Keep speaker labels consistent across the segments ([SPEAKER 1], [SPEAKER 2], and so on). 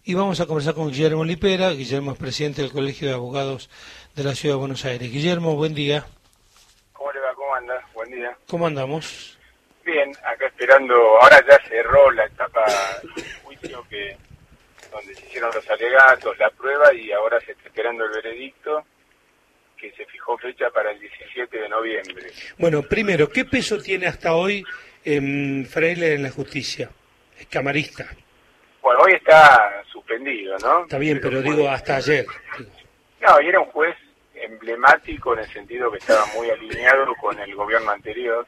[SPEAKER 1] Y vamos a conversar con Guillermo Lipera. Guillermo es presidente del Colegio de Abogados de la Ciudad de Buenos Aires. Guillermo, buen día.
[SPEAKER 2] ¿Cómo le va? ¿Cómo anda? Buen día.
[SPEAKER 1] ¿Cómo andamos?
[SPEAKER 2] Bien, acá esperando, ahora ya cerró la etapa del juicio donde se hicieron los alegatos, la prueba, y ahora se está esperando el veredicto, que se fijó fecha para el 17 de noviembre.
[SPEAKER 1] Bueno, primero, ¿qué peso tiene hasta hoy Freire en la justicia? Es camarista.
[SPEAKER 2] Bueno, hoy está suspendido, ¿no?
[SPEAKER 1] Está bien, pero digo hasta ayer.
[SPEAKER 2] No, y era un juez emblemático en el sentido que estaba muy alineado con el gobierno anterior.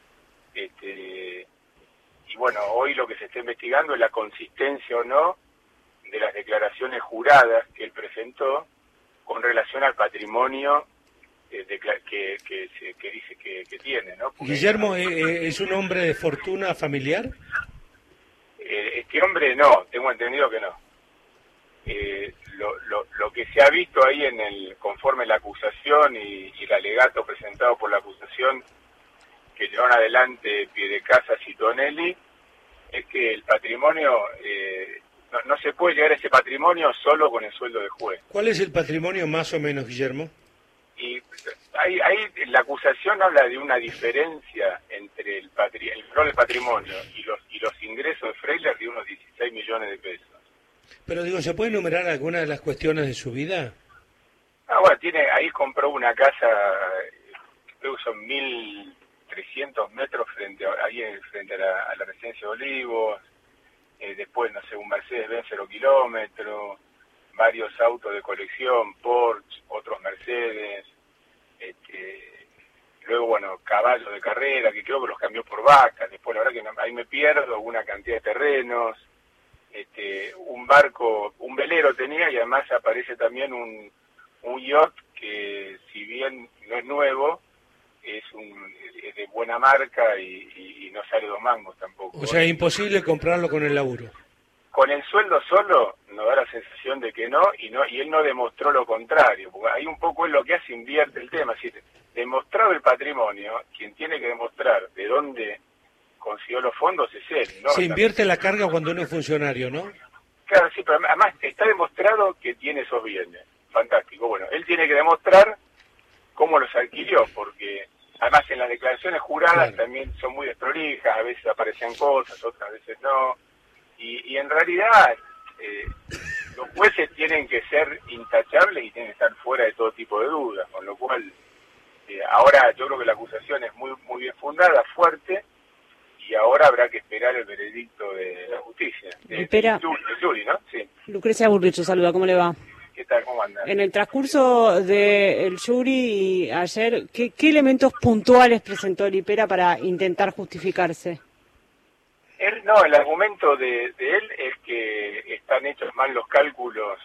[SPEAKER 2] Y bueno, hoy lo que se está investigando es la consistencia o no de las declaraciones juradas que él presentó con relación al patrimonio que dice que tiene, ¿no? Porque
[SPEAKER 1] Guillermo, ¿es un hombre de fortuna familiar?
[SPEAKER 2] Este hombre no, tengo entendido que no. Lo que se ha visto ahí conforme la acusación y el alegato presentado por la acusación que llevaron adelante Piedecasas y Tonelli, es que el patrimonio, no se puede llegar a ese patrimonio solo con el sueldo de juez.
[SPEAKER 1] ¿Cuál es el patrimonio más o menos, Guillermo?
[SPEAKER 2] Y ahí la acusación habla de una diferencia entre el valor del patrimonio y los ingresos de Freire de unos 16 millones de pesos.
[SPEAKER 1] Pero digo, ¿se puede enumerar algunas de las cuestiones de su vida?
[SPEAKER 2] Bueno, ahí compró una casa, creo que son 1.300 metros frente a la residencia de Olivos, después, no sé, un Mercedes-Benz 0 kilómetros, varios autos de colección, Porsche, otros Mercedes, luego, bueno, caballos de carrera, que creo que los cambió por vacas, después la verdad que ahí me pierdo, una cantidad de terrenos, un barco, un velero tenía, y además aparece también un yacht que, si bien no es nuevo, es de buena marca y no sale 2 mangos tampoco.
[SPEAKER 1] O sea, es imposible comprarlo con el laburo.
[SPEAKER 2] Con el sueldo solo nos da la sensación de que no, y él no demostró lo contrario, porque ahí un poco es lo que hace, invierte el tema, es decir, demostrado el patrimonio, quien tiene que demostrar de dónde consiguió los fondos es él, ¿no?
[SPEAKER 1] Se invierte la carga cuando uno es funcionario, ¿no?
[SPEAKER 2] Claro, sí, pero además está demostrado que tiene esos bienes. Fantástico. Bueno, él tiene que demostrar cómo los adquirió, porque además en las declaraciones juradas también son muy desprolijas, a veces aparecen cosas, otras veces no. Y en realidad los jueces tienen que ser intachables y tienen que estar fuera de todo tipo de dudas, con lo cual ahora yo creo que la acusación es muy bien fundada, fuerte, y ahora habrá que esperar el veredicto de la justicia.
[SPEAKER 3] Espera.
[SPEAKER 2] El jury, ¿no? Sí.
[SPEAKER 3] Lucrecia Burricho, saluda, ¿cómo le va?
[SPEAKER 2] ¿Qué tal? ¿Cómo anda?
[SPEAKER 3] En el transcurso del jury ayer, ¿qué elementos puntuales presentó Lipera para intentar justificarse?
[SPEAKER 2] El argumento de él es que están hechos mal los cálculos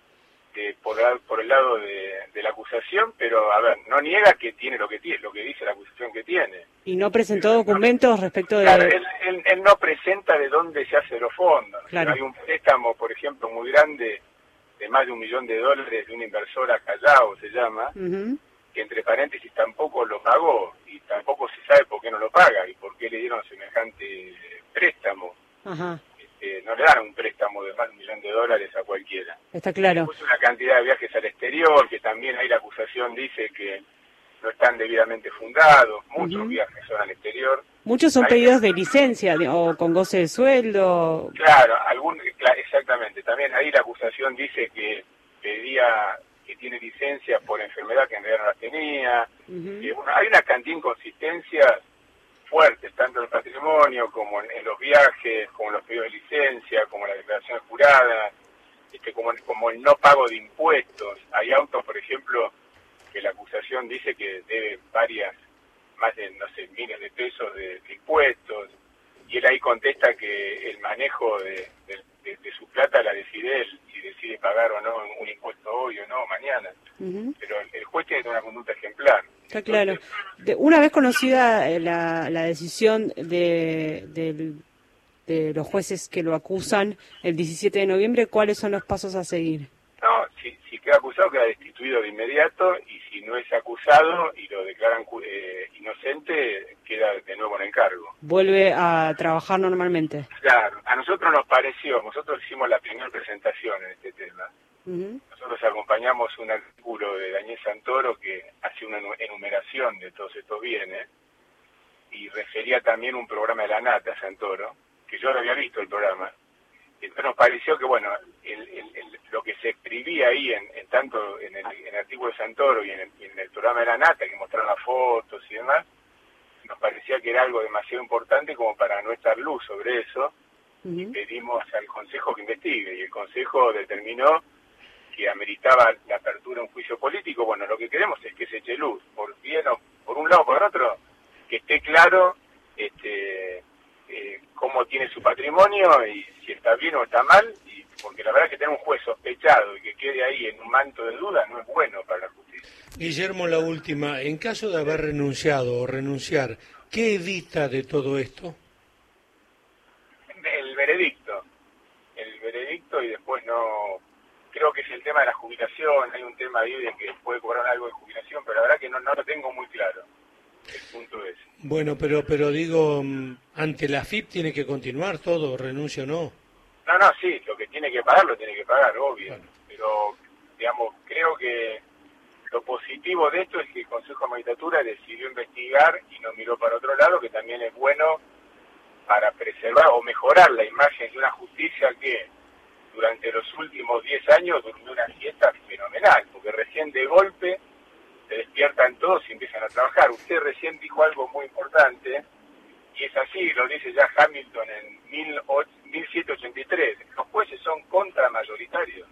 [SPEAKER 2] por el lado de la acusación, pero a ver, no niega que tiene lo que dice la acusación que tiene.
[SPEAKER 3] ¿Y no presentó documentos respecto de...?
[SPEAKER 2] Claro, él no presenta de dónde se hacen los fondos.
[SPEAKER 3] Claro.
[SPEAKER 2] Hay un préstamo, por ejemplo, muy grande, de más de $1 millón de una inversora, Callao se llama, que entre paréntesis tampoco lo pagó, y tampoco se sabe por qué no lo paga, y por qué le dieron semejante préstamo.
[SPEAKER 3] Ajá.
[SPEAKER 2] No le dan un préstamo de más de $1 millón a cualquiera.
[SPEAKER 3] Está claro.
[SPEAKER 2] Después una cantidad de viajes al exterior, que también ahí la acusación dice que no están debidamente fundados, muchos viajes son al exterior.
[SPEAKER 3] Muchos son pedidos de licencia o con goce de sueldo.
[SPEAKER 2] Claro, exactamente. También ahí la acusación dice que que tiene licencia por enfermedad que en realidad no las tenía. Hay una cantidad de inconsistencias fuertes, tanto en el patrimonio como en los viajes, como en los pedidos de licencia, como en las declaraciones juradas, como el no pago de impuestos. Hay autos, por ejemplo, que la acusación dice que debe más de, no sé, miles de pesos de impuestos, y él ahí contesta que el manejo de su plata la decide él, si decide pagar o no un impuesto hoy o no mañana. Pero el juez tiene una conducta ejemplar.
[SPEAKER 3] Está claro. Una vez conocida la decisión de los jueces que lo acusan el 17 de noviembre, ¿cuáles son los pasos a seguir?
[SPEAKER 2] No, si queda acusado queda destituido de inmediato, y si si no es acusado y lo declaran inocente, queda de nuevo en el cargo.
[SPEAKER 3] Vuelve a trabajar normalmente.
[SPEAKER 2] Claro, a nosotros nos pareció, nosotros hicimos la primera presentación en este tema. Nosotros acompañamos un artículo de Daniel Santoro que hace una enumeración de todos estos bienes y refería también un programa de la Nata, Santoro, que yo no había visto el programa. Entonces nos pareció que, bueno, lo que se escribía ahí, tanto en el artículo de Santoro y en el programa de la Nata, que mostraron las fotos y demás, nos parecía que era algo demasiado importante como para no estar luz sobre eso, y pedimos al Consejo que investigue, y el Consejo determinó que ameritaba la apertura de un juicio político. Bueno, lo que queremos es que se eche luz, por bien o por un lado o por otro, que esté claro cómo tiene su patrimonio y si está bien o está mal, y porque la verdad es que tener un juez sospechado y que quede ahí en un manto de duda no es bueno para la justicia.
[SPEAKER 1] Guillermo, la última, en caso de haber renunciado o renunciar, ¿qué evita de todo esto?
[SPEAKER 2] El veredicto y después no, creo que es el tema de la jubilación, hay un tema ahí de que puede cobrar algo de jubilación, pero la verdad que no lo tengo muy claro. El punto es.
[SPEAKER 1] Bueno, pero digo, ante la AFIP tiene que continuar todo, renuncia o no.
[SPEAKER 2] No, sí, lo que tiene que pagar, lo tiene que pagar, obvio.
[SPEAKER 1] Bueno.
[SPEAKER 2] Pero, digamos, creo que lo positivo de esto es que el Consejo de Magistratura decidió investigar y no miró para otro lado, que también es bueno para preservar o mejorar la imagen de una justicia que durante los últimos 10 años durmió una siesta fenomenal, porque recién de golpe se despiertan todos y empiezan a trabajar. Usted recién dijo algo muy importante, y es así, lo dice ya Hamilton en 1783, los jueces son contramayoritarios.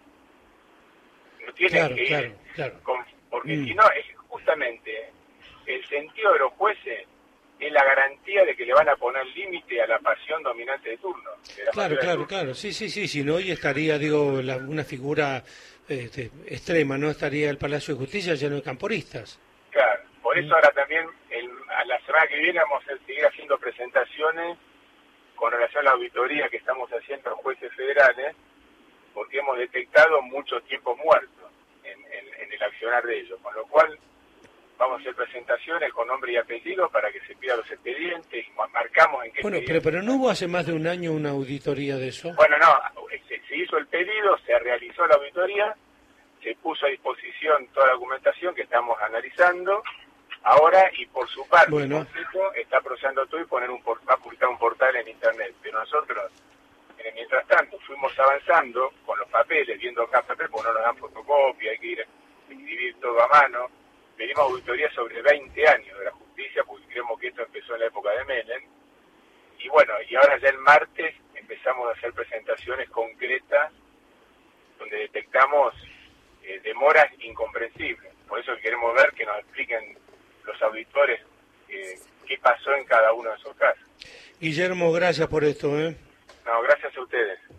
[SPEAKER 2] No tienen que ir,
[SPEAKER 1] claro.
[SPEAKER 2] porque si no, es justamente el sentido de los jueces es la garantía de que le van a poner límite a la pasión dominante de turno.
[SPEAKER 1] Claro, sí, si no, hoy estaría, una figura extrema, ¿no? Estaría el Palacio de Justicia lleno de camporistas.
[SPEAKER 2] Claro, por eso ahora también, a la semana que viene vamos a seguir haciendo presentaciones con relación a la auditoría que estamos haciendo a jueces federales, porque hemos detectado muchos tiempos muertos en el accionar de ellos, con lo cual vamos a hacer presentaciones con nombre y apellido para que se pidan los expedientes, marcamos en qué expediente.
[SPEAKER 1] Pero no hubo hace más de un año una auditoría de eso.
[SPEAKER 2] Bueno, no, se hizo el pedido, se realizó la auditoría, se puso a disposición toda la documentación que estamos analizando ahora, y por su parte el Consejo está procesando todo y va a publicar un portal en internet. Pero nosotros, mientras tanto, fuimos avanzando con los papeles, viendo cada papel, porque no nos dan fotocopia, hay que ir a escribir todo a mano. Pedimos auditoría sobre 20 años de la justicia, porque creemos que esto empezó en la época de Menem. Y bueno, y ahora ya el martes empezamos a hacer presentaciones concretas donde detectamos demoras incomprensibles. Por eso queremos ver que nos expliquen los auditores qué pasó en cada uno de esos casos.
[SPEAKER 1] Guillermo, gracias por esto.
[SPEAKER 2] No, gracias a ustedes.